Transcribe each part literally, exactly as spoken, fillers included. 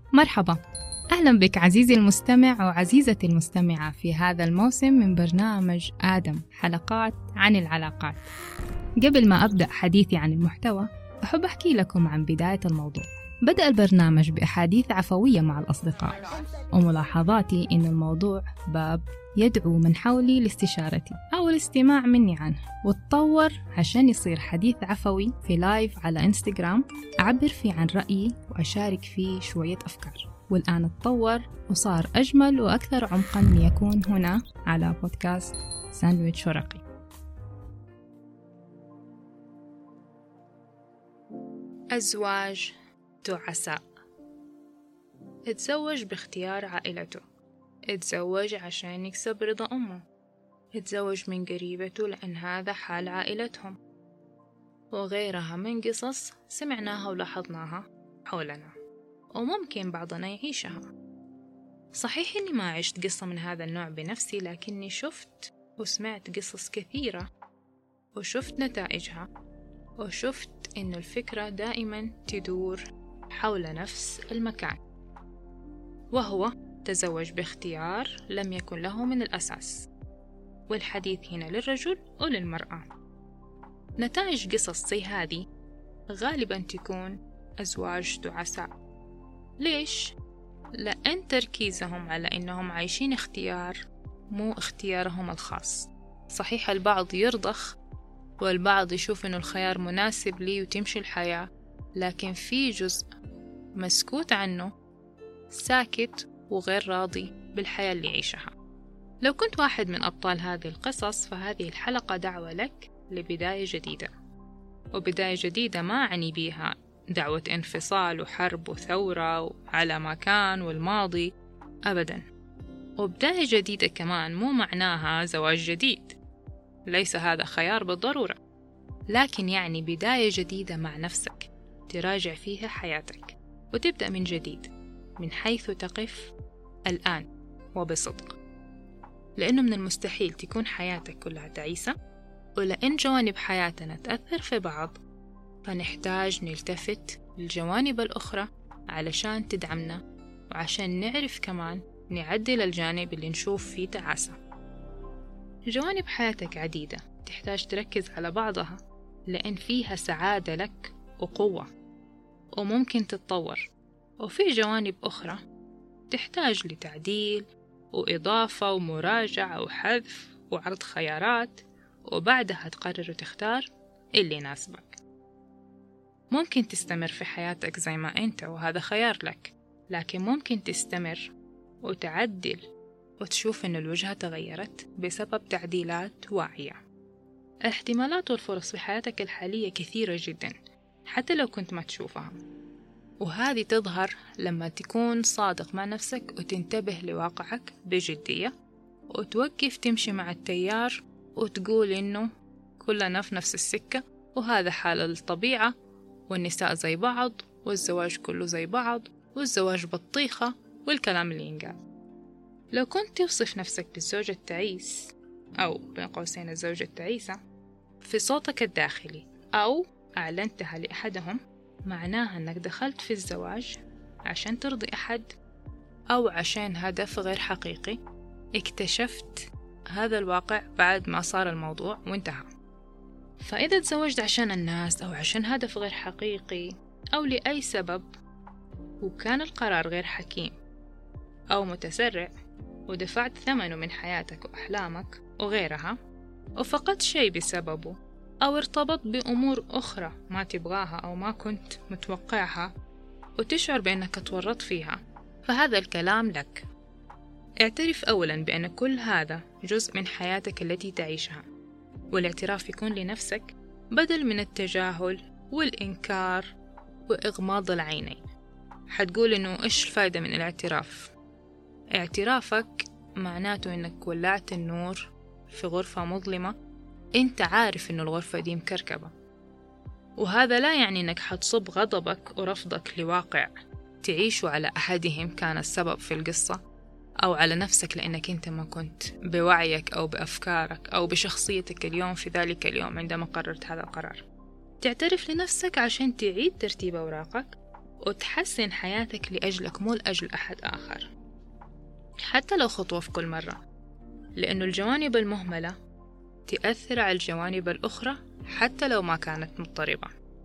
مرحبا، أهلا بك عزيزي المستمع وعزيزتي المستمعة في هذا الموسم من برنامج آدم، حلقات عن العلاقات. قبل ما أبدأ حديثي عن المحتوى أحب أحكي لكم عن بداية الموضوع. بدأ البرنامج بأحاديث عفوية مع الأصدقاء وملاحظاتي إن الموضوع باب يدعو من حولي لاستشارتي أو الاستماع مني عنه، وتطور عشان يصير حديث عفوي في لايف على إنستغرام أعبر فيه عن رأيي وأشارك فيه شوية أفكار، والآن تطور وصار أجمل وأكثر عمقا ليكون هنا على بودكاست ساندويتش ورقي. أزواج تعساء. اتزوج باختيار عائلته، اتزوج عشان يكسب رضا أمه، اتزوج من قريبته لأن هذا حال عائلتهم، وغيرها من قصص سمعناها ولاحظناها حولنا وممكن بعضنا يعيشها. صحيح إني ما عشت قصة من هذا النوع بنفسي، لكني شفت وسمعت قصص كثيرة وشفت نتائجها، وشفت إن الفكرة دائما تدور حول نفس المكان، وهو تزوج باختيار لم يكن له من الأساس. والحديث هنا للرجل وللمرأة. نتائج قصص زي هذه غالبا تكون أزواج تعساء. ليش؟ لأن تركيزهم على إنهم عايشين اختيار مو اختيارهم الخاص. صحيح البعض يرضخ والبعض يشوف إنه الخيار مناسب لي وتمشي الحياة، لكن في جزء مسكوت عنه ساكت وغير راضي بالحياة اللي يعيشها. لو كنت واحد من أبطال هذه القصص فهذه الحلقة دعوة لك لبداية جديدة. وبداية جديدة ما أعني بيها دعوة انفصال وحرب وثورة على ما كان والماضي أبدا. وبداية جديدة كمان مو معناها زواج جديد، ليس هذا خيار بالضرورة، لكن يعني بداية جديدة مع نفسك تراجع فيها حياتك وتبدأ من جديد من حيث تقف الآن وبصدق. لأنه من المستحيل تكون حياتك كلها تعيسة، ولأن جوانب حياتنا تأثر في بعض فنحتاج نلتفت للجوانب الأخرى علشان تدعمنا، وعشان نعرف كمان نعدل الجانب اللي نشوف فيه تعاسة. جوانب حياتك عديدة تحتاج تركز على بعضها، لأن فيها سعادة لك وقوة وممكن تتطور، وفي جوانب أخرى تحتاج لتعديل وإضافة ومراجعة وحذف وعرض خيارات، وبعدها تقرر وتختار اللي يناسبك. ممكن تستمر في حياتك زي ما أنت وهذا خيار لك، لكن ممكن تستمر وتعدل وتشوف إن الوجهة تغيرت بسبب تعديلات واعية. الاحتمالات والفرص في حياتك الحالية كثيرة جدا حتى لو كنت ما تشوفها، وهذه تظهر لما تكون صادق مع نفسك وتنتبه لواقعك بجدية، وتوقف تمشي مع التيار وتقول إنه كلنا في نفس السكة وهذا حال الطبيعة والنساء زي بعض والزواج كله زي بعض والزواج بطيخة والكلام اللي ينقال. لو كنت توصف نفسك بالزوج التعيس أو بين قوسين الزوجة التعيسة في صوتك الداخلي أو أعلنتها لأحدهم، معناها أنك دخلت في الزواج عشان ترضي أحد أو عشان هدف غير حقيقي. اكتشفت هذا الواقع بعد ما صار الموضوع وانتهى. فإذا تزوجت عشان الناس أو عشان هدف غير حقيقي أو لأي سبب وكان القرار غير حكيم أو متسرع ودفعت ثمنه من حياتك وأحلامك وغيرها، وفقدت شيء بسببه أو ارتبط بأمور أخرى ما تبغاها أو ما كنت متوقعها وتشعر بأنك تورط فيها، فهذا الكلام لك. اعترف أولا بأن كل هذا جزء من حياتك التي تعيشها، والاعتراف يكون لنفسك بدل من التجاهل والإنكار وإغماض العينين. حتقول إنه إيش الفايدة من الاعتراف؟ اعترافك معناته إنك ولعت النور في غرفة مظلمة، انت عارف إنه الغرفة دي مكركبة، وهذا لا يعني إنك حتصب غضبك ورفضك لواقع تعيشه على أحدهم كان السبب في القصة، أو على نفسك لأنك أنت ما كنت بوعيك أو بأفكارك أو بشخصيتك اليوم في ذلك اليوم عندما قررت هذا القرار. تعترف لنفسك عشان تعيد ترتيب أوراقك وتحسن حياتك لأجلك مو لأجل أحد آخر، حتى لو خطوة في كل مرة، لأنه الجوانب المهملة تأثر على الجوانب الأخرى حتى لو ما كانت مضطربة،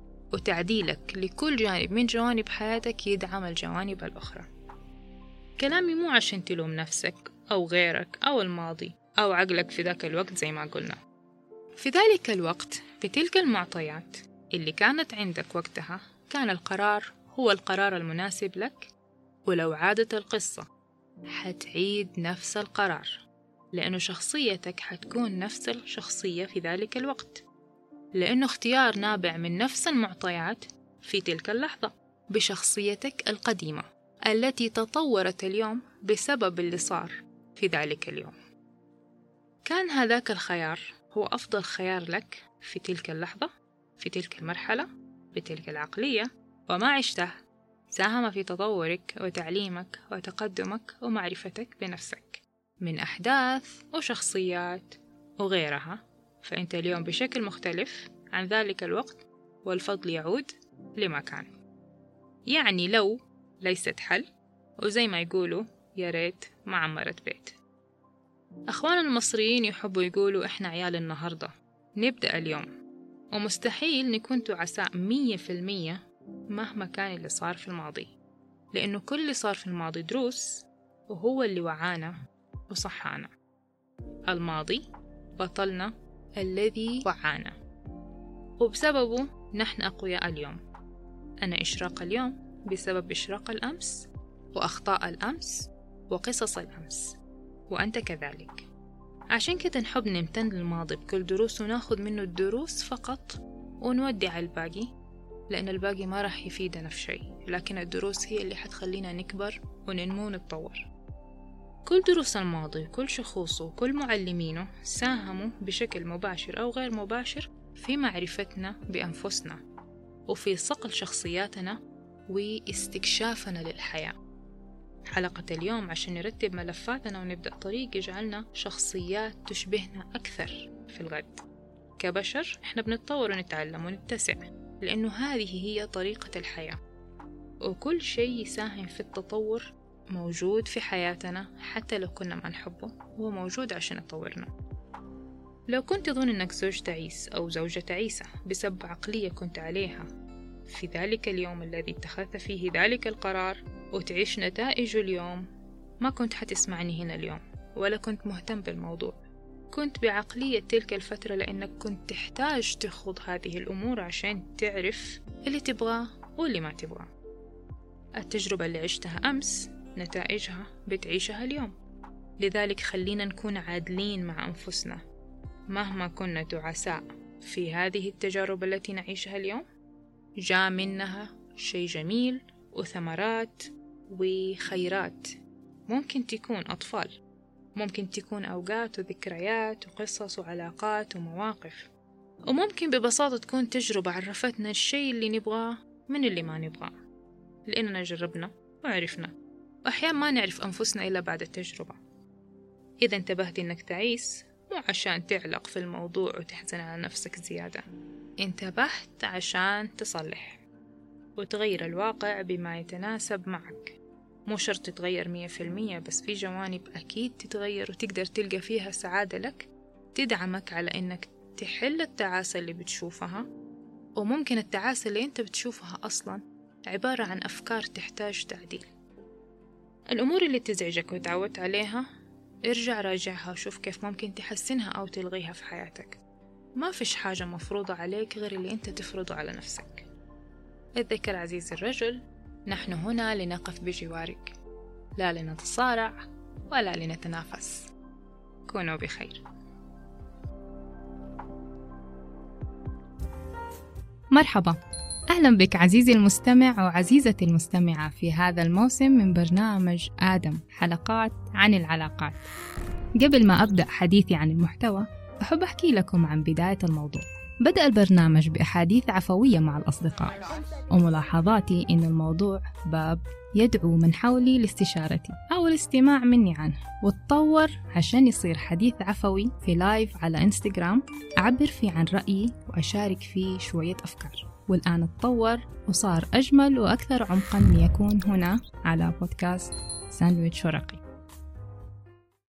وتعديلك لكل جانب من جوانب حياتك يدعم الجوانب الأخرى. كلامي مو عشان تلوم نفسك أو غيرك أو الماضي أو عقلك في ذاك الوقت زي ما قلنا. في ذلك الوقت بتلك المعطيات اللي كانت عندك وقتها كان القرار هو القرار المناسب لك، ولو عادت القصة حتعيد نفس القرار، لأنه شخصيتك حتكون نفس الشخصية في ذلك الوقت، لأنه اختيار نابع من نفس المعطيات في تلك اللحظة بشخصيتك القديمة التي تطورت اليوم بسبب اللي صار في ذلك اليوم. كان هذاك الخيار هو أفضل خيار لك في تلك اللحظة، في تلك المرحلة، بتلك العقلية، وما عشته ساهم في تطورك وتعليمك وتقدمك ومعرفتك بنفسك من أحداث وشخصيات وغيرها. فأنت اليوم بشكل مختلف عن ذلك الوقت، والفضل يعود لما كان. يعني لو ليست حل، وزي ما يقولوا يا ريت ما عمرت بيت. أخوان المصريين يحبوا يقولوا إحنا عيال النهاردة، نبدأ اليوم، ومستحيل نكون تعساء مية في المية مهما كان اللي صار في الماضي، لأنه كل اللي صار في الماضي دروس، وهو اللي وعانا وصحانا. الماضي بطلنا الذي وعانا، وبسببه نحن أقوياء اليوم. أنا إشراق اليوم بسبب إشراق الأمس وأخطاء الأمس وقصص الأمس، وأنت كذلك. عشان كده نحب نمتن للماضي بكل دروس وناخد منه الدروس فقط ونودع الباقي، لأن الباقي ما راح يفيدنا في شيء، لكن الدروس هي اللي حتخلينا نكبر وننمو ونتطور. كل دروس الماضي وكل شخوصه وكل معلمينه ساهموا بشكل مباشر أو غير مباشر في معرفتنا بأنفسنا وفي صقل شخصياتنا واستكشافنا للحياة. حلقة اليوم عشان نرتب ملفاتنا ونبدأ طريق يجعلنا شخصيات تشبهنا أكثر في الغد. كبشر إحنا بنتطور ونتعلم ونتسع، لأنه هذه هي طريقة الحياة، وكل شيء يساهم في التطور موجود في حياتنا حتى لو كنا ما نحبه، هو موجود عشان يطورنا. لو كنت تظن أنك زوج تعيس أو زوجة تعيسة بسبب عقلية كنت عليها في ذلك اليوم الذي اتخذت فيه ذلك القرار وتعيش نتائجه اليوم، ما كنت حتسمعني هنا اليوم ولا كنت مهتم بالموضوع. كنت بعقلية تلك الفترة لأنك كنت تحتاج تخوض هذه الأمور عشان تعرف اللي تبغاه واللي ما تبغاه. التجربة اللي عشتها أمس نتائجها بتعيشها اليوم، لذلك خلينا نكون عادلين مع أنفسنا. مهما كنا تعساء في هذه التجارب التي نعيشها اليوم، جاء منها شيء جميل وثمرات وخيرات. ممكن تكون أطفال، ممكن تكون أوقات وذكريات وقصص وعلاقات ومواقف، وممكن ببساطة تكون تجربة عرفتنا الشيء اللي نبغاه من اللي ما نبغاه، لأننا جربنا وعرفنا، وأحيانا ما نعرف أنفسنا إلا بعد التجربة. إذا انتبهت إنك تعيس مو عشان تعلق في الموضوع وتحزن على نفسك زيادة، انتبهت عشان تصلح وتغير الواقع بما يتناسب معك. مو شرط تتغير مية في المية، بس في جوانب أكيد تتغير وتقدر تلقى فيها سعادة لك تدعمك على إنك تحل التعاسة اللي بتشوفها. وممكن التعاسة اللي أنت بتشوفها أصلا عبارة عن أفكار تحتاج تعديل. الأمور اللي تزعجك وتعودت عليها ارجع راجعها وشوف كيف ممكن تحسنها أو تلغيها في حياتك. ما فيش حاجة مفروضة عليك غير اللي أنت تفرضه على نفسك. اتذكر عزيزي الرجل، نحن هنا لنقف بجوارك، لا لنتصارع ولا لنتنافس. كونوا بخير. مرحبا، أهلا بك عزيزي المستمع وعزيزتي المستمعة في هذا الموسم من برنامج آدم، حلقات عن العلاقات. قبل ما أبدأ حديثي عن المحتوى، أحب أحكي لكم عن بداية الموضوع. بدأ البرنامج بأحاديث عفوية مع الأصدقاء وملاحظاتي إن الموضوع باب يدعو من حولي لاستشارتي أو الاستماع مني عنه، وتطور عشان يصير حديث عفوي في لايف على إنستغرام أعبر فيه عن رأيي وأشارك فيه شوية أفكار. والآن اتطور وصار أجمل وأكثر عمقا ليكون هنا على بودكاست ساندويتش ورقي.